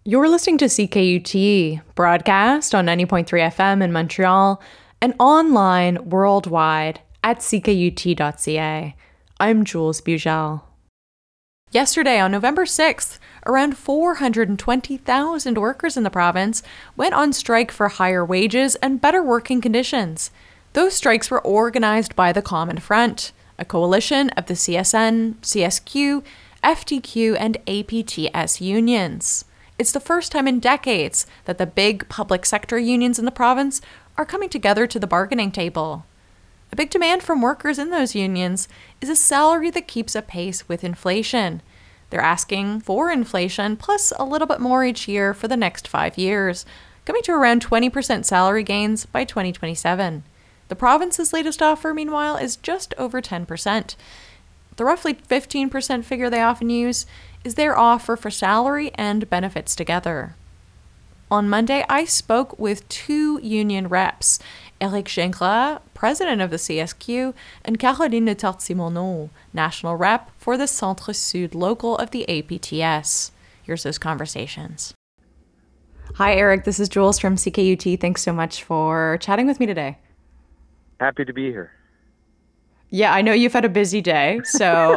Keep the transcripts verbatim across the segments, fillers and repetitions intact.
You're listening to C K U T, broadcast on ninety point three F M in Montreal and online worldwide at c k u t dot c a. I'm Jules Bugel. Yesterday, on November sixth, around four hundred twenty thousand workers in the province went on strike for higher wages and better working conditions. Those strikes were organized by the Common Front, a coalition of the C S N, C S Q, F T Q, and A P T S unions. It's the first time in decades that the big public sector unions in the province are coming together to the bargaining table. A big demand from workers in those unions is a salary that keeps a pace with inflation. They're asking for inflation plus a little bit more each year for the next five years, coming to around twenty percent salary gains by twenty twenty-seven. The province's latest offer, meanwhile, is just over ten percent. The roughly fifteen percent figure they often use is their offer for salary and benefits together. On Monday, I spoke with two union reps, Éric Gingras, president of the C S Q, and Caroline Torti-Monod, national rep for the Centre-Sud local of the A P T S. Here's those conversations. Hi, Eric. This is Jules from C K U T. Thanks so much for chatting with me today. Happy to be here. Yeah, I know you've had a busy day, so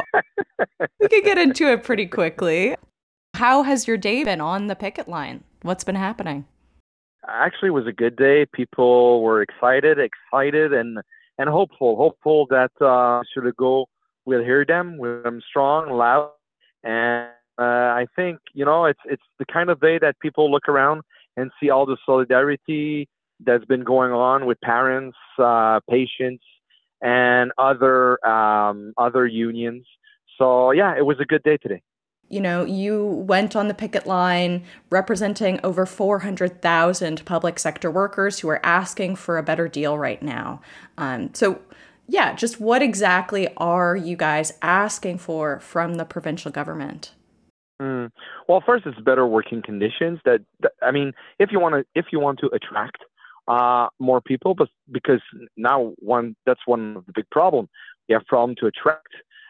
we could get into it pretty quickly. How has your day been on the picket line? What's been happening? Actually, it was a good day. People were excited, excited, and and hopeful. Hopeful that uh, Monsieur Legault will hear them, will hear them strong, loud, and uh, I think you know it's it's the kind of day that people look around and see all the solidarity that's been going on with parents, uh, patients, and other um, other unions. So yeah, it was a good day today. You know, you went on the picket line representing over four hundred thousand public sector workers who are asking for a better deal right now. Um, so yeah, just what exactly are you guys asking for from the provincial government? Mm. Well, first, it's better working conditions. That, that I mean, if you want to, if you want to attract uh, more people, but because now one, that's one of the big problems. We have problem to attract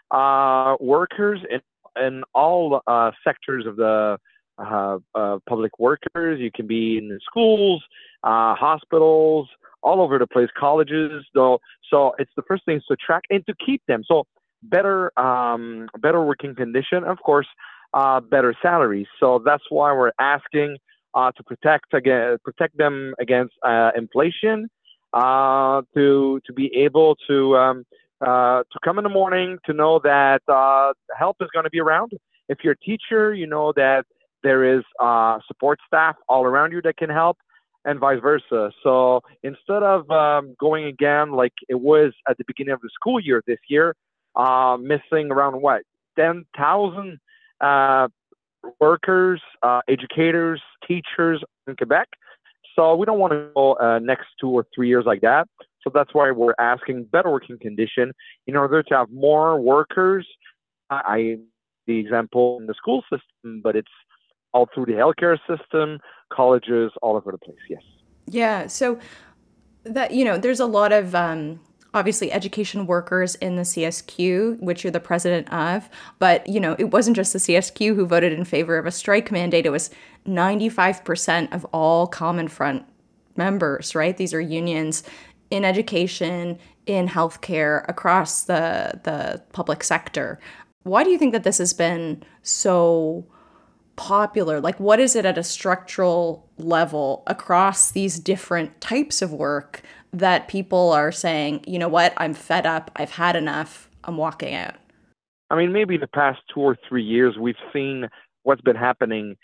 uh, workers in in all uh, sectors of the uh, uh, public workers. You can be in the schools, uh, hospitals, all over the place, colleges. Though, so it's the first thing is to attract and to keep them. So better, um, better working condition, of course, uh, better salaries. So that's why we're asking uh, to protect again, protect them against uh, inflation, uh, to to be able to. Um, Uh, to come in the morning, to know that uh, help is going to be around. If you're a teacher, you know that there is uh, support staff all around you that can help, and vice versa. So instead of um, going again like it was at the beginning of the school year this year, uh, missing around what, ten thousand uh, workers, uh, educators, teachers in Quebec. So we don't want to go uh, next two or three years like that. So that's why we're asking better working condition in order to have more workers. I, the example in the school system, but it's all through the healthcare system, colleges, all over the place. Yes. Yeah. So that, you know, there's a lot of, um, obviously education workers in the C S Q, which you're the president of, but, you know, it wasn't just the C S Q who voted in favor of a strike mandate. It was ninety-five percent of all Common Front members, right? These are unions in education, in healthcare, across the the public sector. Why do you think that this has been so popular? Like, what is it at a structural level across these different types of work that people are saying, you know what, I'm fed up, I've had enough, I'm walking out? I mean, maybe the past two or three years, we've seen what's been happening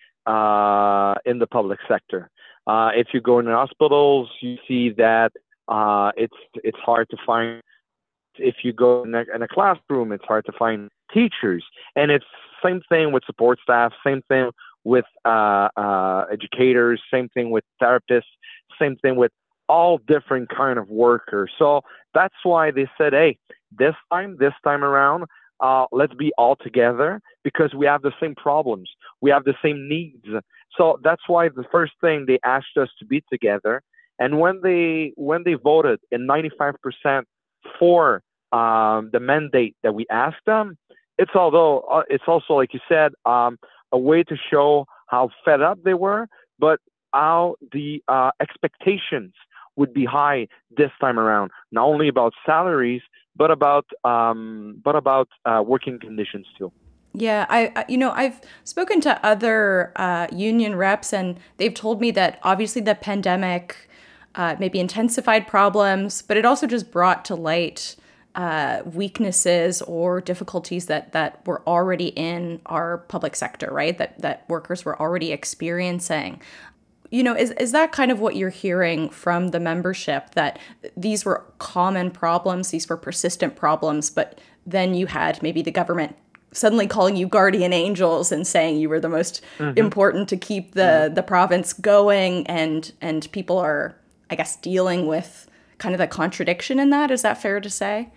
uh, in the public sector. Uh, if you go in the hospitals, you see that Uh, it's it's hard to find. If you go in a, in a classroom, it's hard to find teachers, and it's same thing with support staff, same thing with uh, uh, educators, same thing with therapists, same thing with all different kind of workers. So that's why they said, hey, this time, this time around, uh, let's be all together because we have the same problems, we have the same needs. So that's why the first thing they asked us to be together. And when they when they voted in ninety-five percent for um, the mandate that we asked them, it's although uh, it's also like you said um, a way to show how fed up they were, but how the uh, expectations would be high this time around, not only about salaries, but about um, but about uh, working conditions too. Yeah, I, I- you know, I've spoken to other uh, union reps, and they've told me that obviously the pandemic uh, maybe intensified problems, but it also just brought to light uh, weaknesses or difficulties that that were already in our public sector, right? That that workers were already experiencing. You know, is is that kind of what you're hearing from the membership, that these were common problems, these were persistent problems, but then you had maybe the government suddenly calling you guardian angels and saying you were the most Hmm. important to keep Hmm. the the province going, and and people are, I guess, dealing with kind of the contradiction in that. Is that fair to say?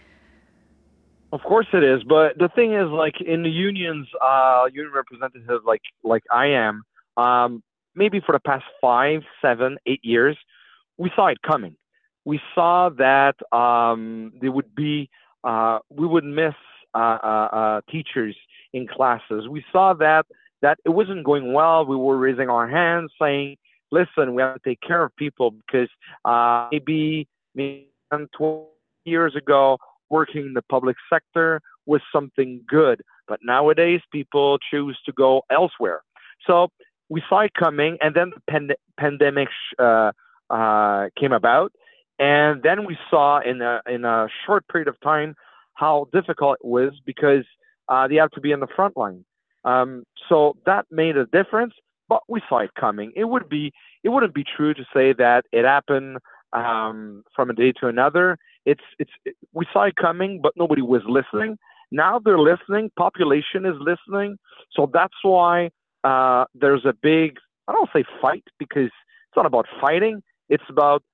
Of course it is, but the thing is, like in the unions, uh, union representative, like like I am, um, maybe for the past five, seven, eight years, we saw it coming. We saw that um, there would be, uh, we would miss uh, uh, uh, teachers in classes. We saw that that it wasn't going well. We were raising our hands, saying, "Listen, we have to take care of people because uh, maybe maybe ten, twenty years ago." Working in the public sector was something good, but nowadays people choose to go elsewhere. So we saw it coming, and then the pand- pandemic uh, uh, came about, and then we saw in a in a short period of time how difficult it was because uh, they have to be in the front line. Um, so that made a difference, but we saw it coming. It would be it wouldn't be true to say that it happened um, from a day to another. It's it's it, we saw it coming, but nobody was listening. Now they're listening. Population is listening, so that's why uh, there's a big, I don't say fight because it's not about fighting. It's about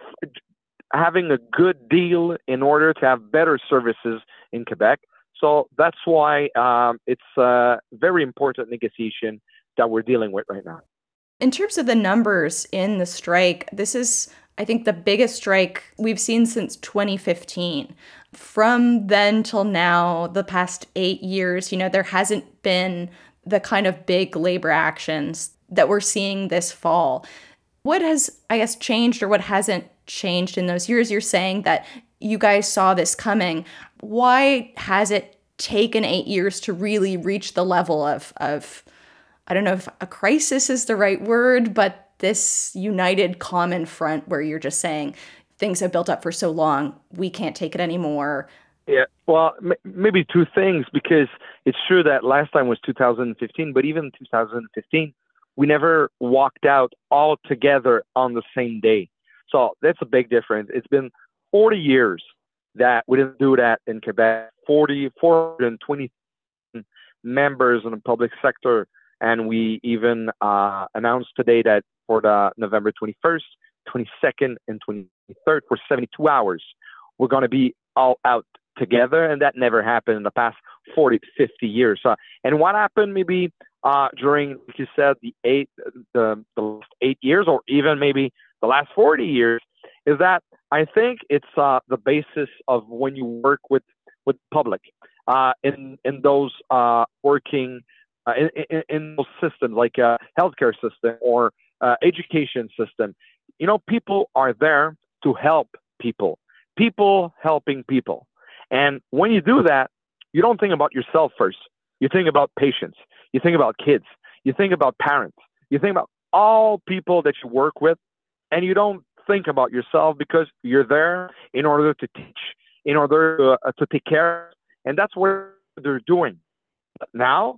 having a good deal in order to have better services in Quebec. So that's why um, it's a very important negotiation that we're dealing with right now. In terms of the numbers in the strike, this is, I think, the biggest strike we've seen since twenty fifteen. From then till now, the past eight years, you know, there hasn't been the kind of big labor actions that we're seeing this fall. What has, I guess, changed, or what hasn't changed in those years? You're saying that you guys saw this coming. Why has it taken eight years to really reach the level of, of I don't know if a crisis is the right word, but this united common front where you're just saying things have built up for so long, we can't take it anymore? Yeah, well, m- maybe two things because it's true that last time was two thousand fifteen, but even two thousand fifteen, we never walked out all together on the same day. So that's a big difference. It's been forty years that we didn't do that in Quebec. forty, four hundred twenty members in the public sector. And we even uh, announced today that for the November twenty-first, twenty-second, and twenty-third, for seventy-two hours, we're going to be all out together. And that never happened in the past forty to fifty years. Uh, and what happened maybe uh, during, like you said, the eight, the, the last eight years, or even maybe the last forty years, is that I think it's uh, the basis of when you work with, with public uh, in, in those uh, working uh, in, in, in those systems like a healthcare system or uh, education system. You know, people are there to help people, people helping people. And when you do that, you don't think about yourself first. You think about patients. You think about kids. You think about parents. You think about all people that you work with, and you don't think about yourself because you're there in order to teach, in order to, uh, to take care. And that's what they're doing. But now,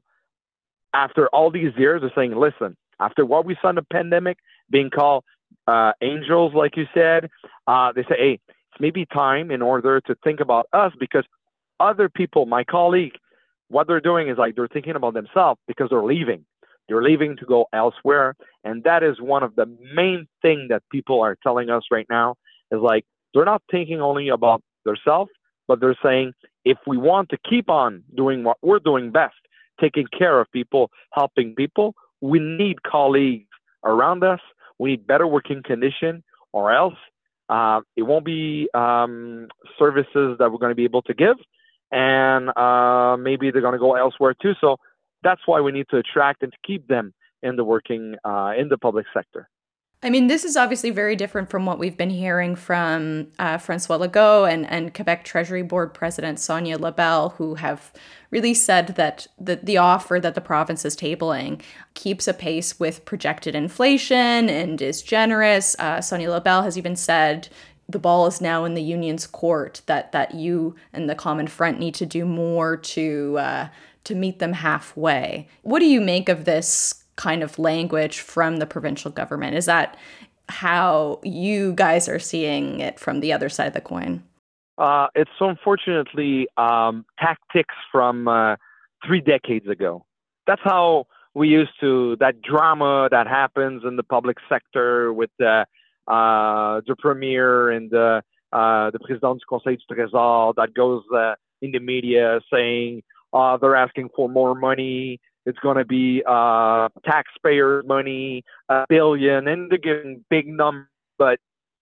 after all these years, they're saying, listen, after what we saw in the pandemic, being called uh, angels, like you said, uh, they say, hey, it's maybe time in order to think about us because other people, my colleague, what they're doing is like they're thinking about themselves because they're leaving. They're leaving to go elsewhere. And that is one of the main things that people are telling us right now is like they're not thinking only about themselves, but they're saying if we want to keep on doing what we're doing best, taking care of people, helping people, we need colleagues around us. We need better working condition, or else uh, it won't be um, services that we're going to be able to give. And uh, maybe they're going to go elsewhere too. So that's why we need to attract and to keep them in the working uh, in the public sector. I mean, this is obviously very different from what we've been hearing from uh, Francois Legault and, and Quebec Treasury Board President Sonia Lebel, who have really said that the, the offer that the province is tabling keeps a pace with projected inflation and is generous. Uh, Sonia Lebel has even said the ball is now in the union's court, that that you and the Common Front need to do more to uh, to meet them halfway. What do you make of this kind of language from the provincial government? Is that how you guys are seeing it from the other side of the coin? Uh, it's unfortunately um, tactics from uh, three decades ago. That's how we used to, that drama that happens in the public sector with the, uh, the premier and the, uh, the Président du Conseil du Trésor that goes uh, in the media saying uh, they're asking for more money. It's going to be uh, taxpayer money, a billion, and they're giving big numbers. But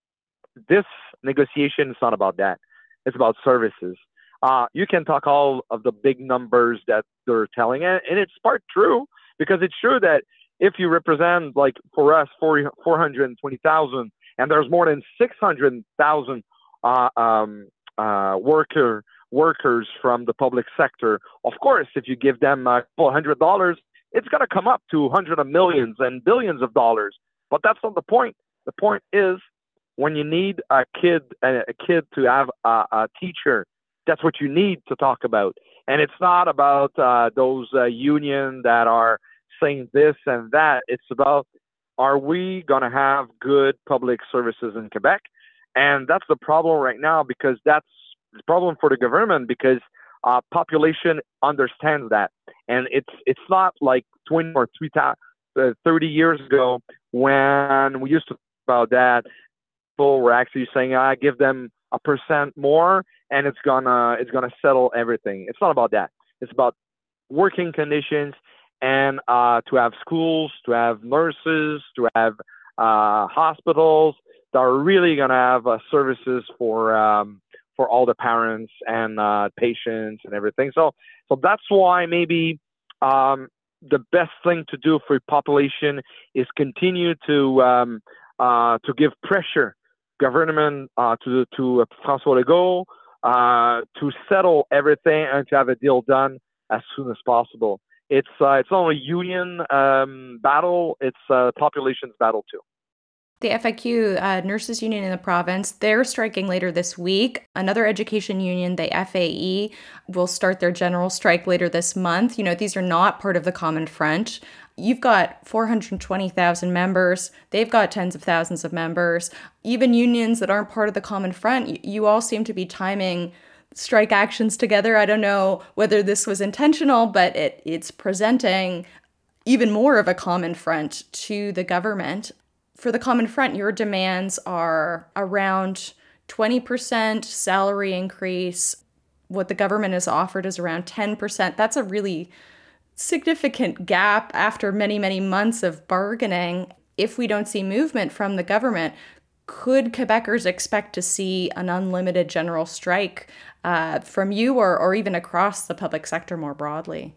this negotiation is not about that. It's about services. Uh, you can talk all of the big numbers that they're telling, and, and it's part true, because it's true that if you represent, like for us, four hundred twenty thousand, and there's more than six hundred thousand uh, um, uh, worker workers from the public sector. Of course, if you give them a couple hundred dollars, it's going to come up to hundreds of millions and billions of dollars. But that's not the point. The point is, when you need a kid, a kid to have a, a teacher, that's what you need to talk about. And it's not about uh, those uh, unions that are saying this and that. It's about, are we going to have good public services in Quebec? And that's the problem right now, because that's the problem for the government, because uh, population understands that. And it's it's not like twenty or three, uh, thirty years ago when we used to talk about that. People were actually saying, I give them a percent more and it's gonna it's gonna settle everything. It's not about that. It's about working conditions, and uh, to have schools, to have nurses, to have uh, hospitals that are really gonna have uh, services for um, for all the parents and uh, patients and everything. So so that's why maybe um, the best thing to do for population is continue to um, uh, to give pressure government uh, to to uh, François Legault uh, to settle everything and to have a deal done as soon as possible. It's uh, it's not a union um, battle; it's a population's battle too. The F I Q, uh, nurses union in the province, they're striking later this week. Another education union, the F A E, will start their general strike later this month. You know, these are not part of the Common Front. You've got four hundred twenty thousand members. They've got tens of thousands of members. Even unions that aren't part of the Common Front, you, you all seem to be timing strike actions together. I don't know whether this was intentional, but it, it's presenting even more of a common front to the government. For the Common Front, your demands are around twenty percent salary increase. What the government has offered is around ten percent. That's a really significant gap after many, many months of bargaining. If we don't see movement from the government, could Quebecers expect to see an unlimited general strike uh, from you or, or even across the public sector more broadly?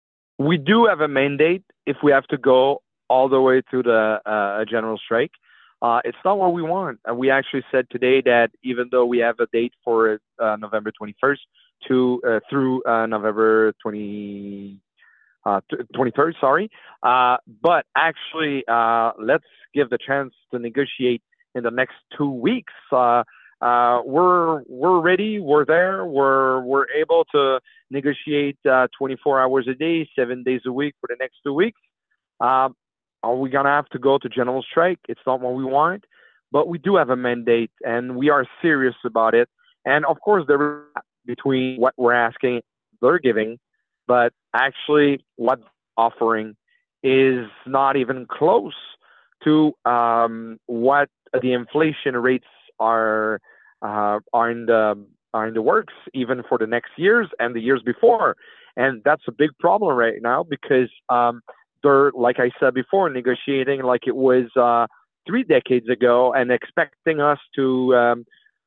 We do have a mandate if we have to go all the way to the uh, general strike. Uh, it's not what we want. And we actually said today that even though we have a date for uh, November twenty-first to uh, through uh, November twentieth, uh, twenty-third, sorry, uh, but actually uh, let's give the chance to negotiate in the next two weeks. Uh, uh, we're we're ready. We're there. We're we're able to negotiate uh, twenty-four hours a day, seven days a week for the next two weeks. Uh, Are we going to have to go to general strike? It's not what we want, but we do have a mandate and we are serious about it. And of course, there is between what we're asking, they're giving, but actually what offering is not even close to um, what the inflation rates are uh, are in the are in the works, even for the next years and the years before. And that's a big problem right now because um, they're, like I said before, negotiating like it was uh, three decades ago and expecting us to um,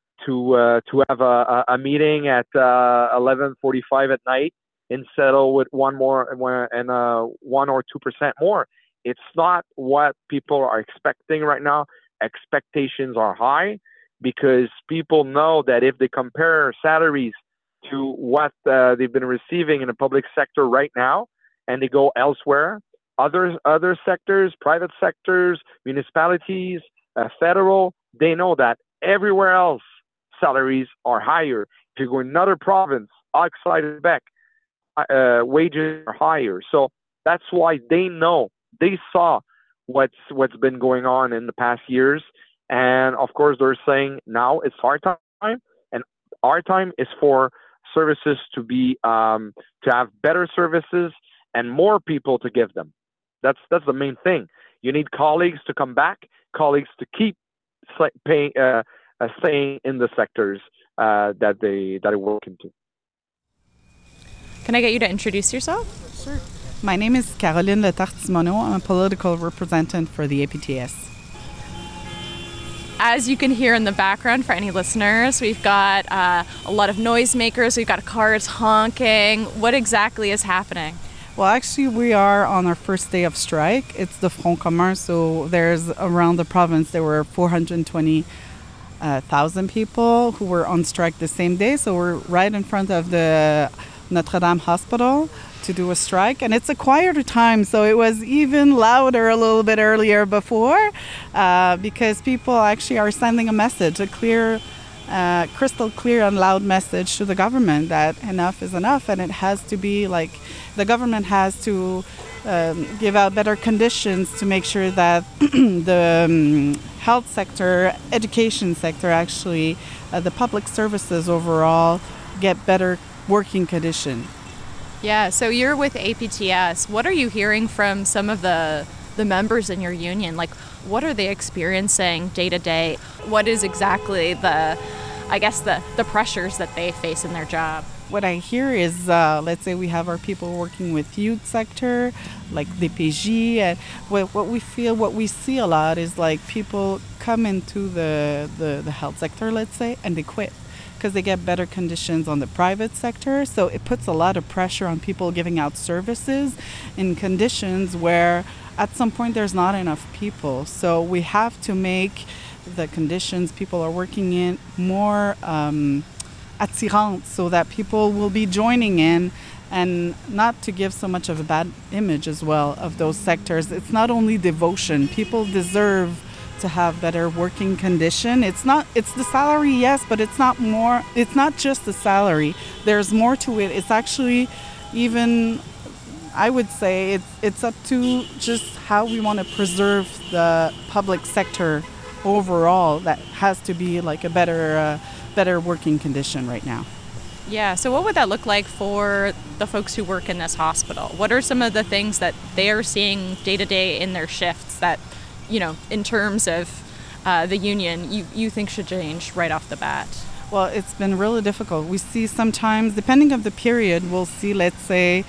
to uh, to have a, a meeting at uh, eleven forty-five at night and settle with one more and uh, one or two percent more. it's not what people are expecting right now. Expectations are high because people know that if they compare salaries to what uh, they've been receiving in the public sector right now, and they go elsewhere, other other sectors, private sectors, municipalities, uh, federal, they know that everywhere else salaries are higher. If you go in another province, outside of Quebec, uh, wages are higher. So that's why they know, they saw what's what's been going on in the past years, and of course they're saying now it's our time, and our time is for services to be um, to have better services and more people to give them. That's that's the main thing. You need colleagues to come back, colleagues to keep paying, uh, uh, staying in the sectors uh, that they that they work into. Can I get you to introduce yourself? Sure. My name is Caroline Letarte-Simoneau. I'm a political representative for the A P T S. As you can hear in the background, for any listeners, we've got uh, a lot of noisemakers. We've got cars honking. What exactly is happening? Well, actually, we are on our first day of strike. It's the Front Commun, so there's around the province, there were four hundred twenty thousand people who were on strike the same day. So we're right in front of the Notre Dame Hospital to do a strike, and it's a quieter time, so it was even louder a little bit earlier before uh, because people actually are sending a message, a clear, uh, crystal clear and loud message to the government that enough is enough, and it has to be like the government has to um, give out better conditions to make sure that the um, health sector, education sector, actually uh, the public services overall get better working conditions. Yeah, so you're with A P T S. What are you hearing from some of the the members in your union? Like, what are they experiencing day to day? What is exactly the, I guess, the, the pressures that they face in their job? What I hear is, uh, let's say we have our people working with youth sector, like D P J, and what, what we feel, what we see a lot is like people come into the, the, the health sector, let's say, and they quit, because they get better conditions on the private sector. So it puts a lot of pressure on people giving out services in conditions where at some point there's not enough people. So we have to make the conditions people are working in more um, attirant so that people will be joining in, and not to give so much of a bad image as well of those sectors. It's not only devotion. People deserve to have better working condition. It's not, it's the salary, yes, but it's not more, it's not just the salary. There's more to it. It's actually even, I would say, it's, it's up to just how we want to preserve the public sector overall. That has to be like a better, uh, better working condition right now. Yeah, so what would that look like for the folks who work in this hospital? What are some of the things that they are seeing day to day in their shifts that, you know, in terms of uh, the union, you, you think should change right off the bat? Well, it's been really difficult. We see sometimes, depending on the period, we'll see, let's say,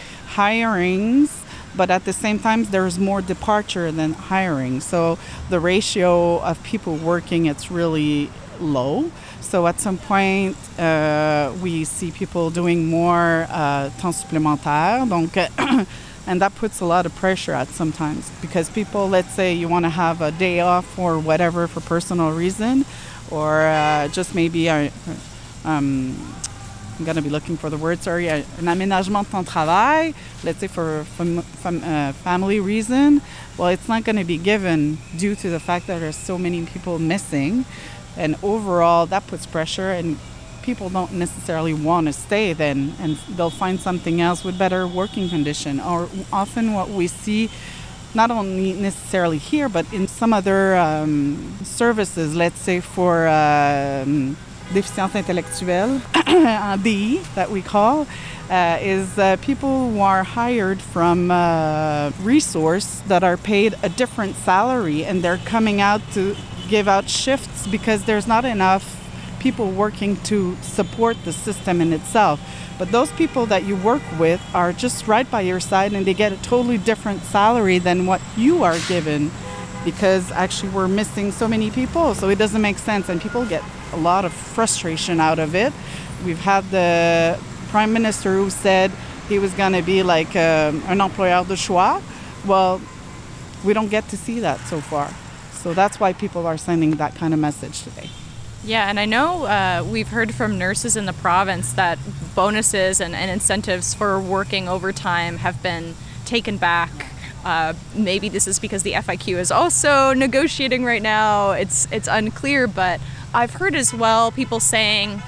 hirings, but at the same time, there's more departure than hiring. So the ratio of people working, it's really low. So at some point, uh, we see people doing more uh, temps supplémentaire. Donc, and that puts a lot of pressure at sometimes, because people, let's say you want to have a day off or whatever for personal reason, or uh, just maybe a, um, I'm going to be looking for the word, sorry, an aménagement de temps travail, let's say for fam- fam- uh, family reason. Well, it's not going to be given due to the fact that there's so many people missing, and overall that puts pressure, and people don't necessarily want to stay then, and they'll find something else with better working condition. Or often what we see, not only necessarily here, but in some other um, services, let's say for um, déficience intellectuelle, D I, that we call, uh, is uh, people who are hired from uh, resource that are paid a different salary, and they're coming out to give out shifts because there's not enough people working to support the system in itself. But those people that you work with are just right by your side, and they get a totally different salary than what you are given, because actually we're missing so many people, so it doesn't make sense, and people get a lot of frustration out of it. We've had the Prime Minister who said he was going to be like uh, an employeur de choix. Well, we don't get to see that so far. So that's why people are sending that kind of message today. Yeah, and I know uh, we've heard from nurses in the province that bonuses and, and incentives for working overtime have been taken back. Uh, maybe this is because the F I Q is also negotiating right now. It's it's unclear, but I've heard as well people saying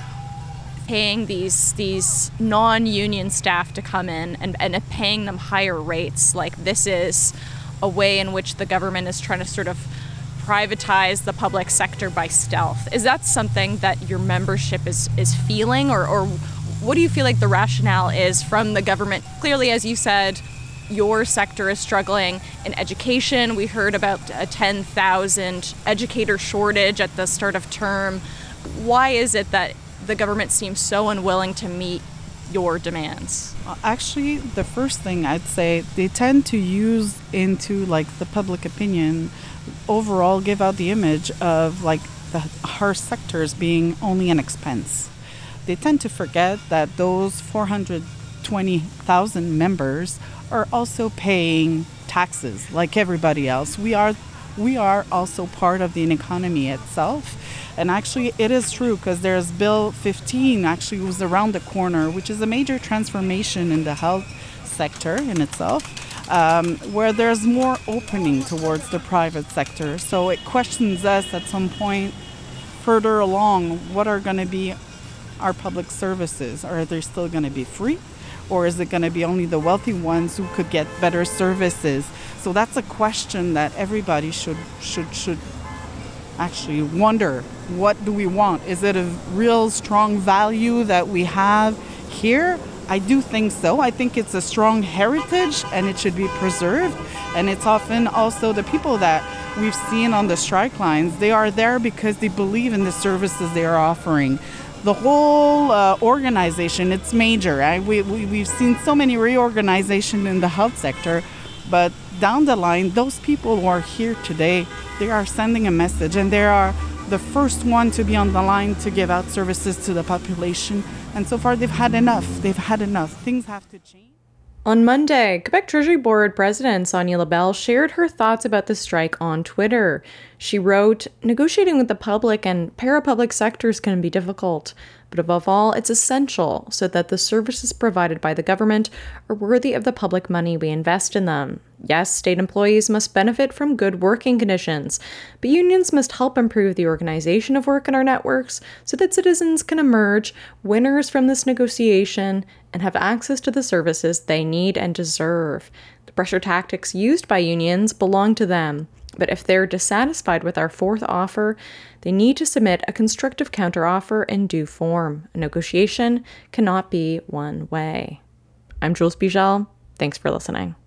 paying these these non-union staff to come in and, and paying them higher rates. Like this is a way in which the government is trying to sort of privatize the public sector by stealth. Is that something that your membership is, is feeling, or, or what do you feel like the rationale is from the government? Clearly, as you said, your sector is struggling in education. We heard about a ten thousand educator shortage at the start of term. Why is it that the government seems so unwilling to meet your demands? Actually, the first thing I'd say, they tend to use into like the public opinion overall, give out the image of like the our sectors being only an expense. They tend to forget that those four hundred twenty thousand members are also paying taxes like everybody else. We are we are also part of the economy itself. And actually, it is true, because there's Bill fifteen actually was around the corner, which is a major transformation in the health sector in itself, um, where there's more opening towards the private sector. So it questions us at some point further along, what are going to be our public services? Are they still going to be free? Or is it going to be only the wealthy ones who could get better services? So that's a question that everybody should should should actually wonder. What do we want? Is it a real strong value that we have here? I do think so. I think it's a strong heritage and it should be preserved. And it's often also the people that we've seen on the strike lines, they are there because they believe in the services they are offering. The whole uh, organization, it's major. Right? We, we, we've seen so many reorganization in the health sector, but down the line, those people who are here today, they are sending a message, and they are the first one to be on the line to give out services to the population. And so far, they've had enough. They've had enough. Things have to change. On Monday, Quebec Treasury Board President Sonia Lebel shared her thoughts about the strike on Twitter. She wrote, "Negotiating with the public and parapublic sectors can be difficult, but above all, it's essential so that the services provided by the government are worthy of the public money we invest in them. Yes, state employees must benefit from good working conditions, but unions must help improve the organization of work in our networks so that citizens can emerge winners from this negotiation and have access to the services they need and deserve. The pressure tactics used by unions belong to them, but if they're dissatisfied with our fourth offer, they need to submit a constructive counteroffer in due form. A negotiation cannot be one way." I'm Jules Bugel. Thanks for listening.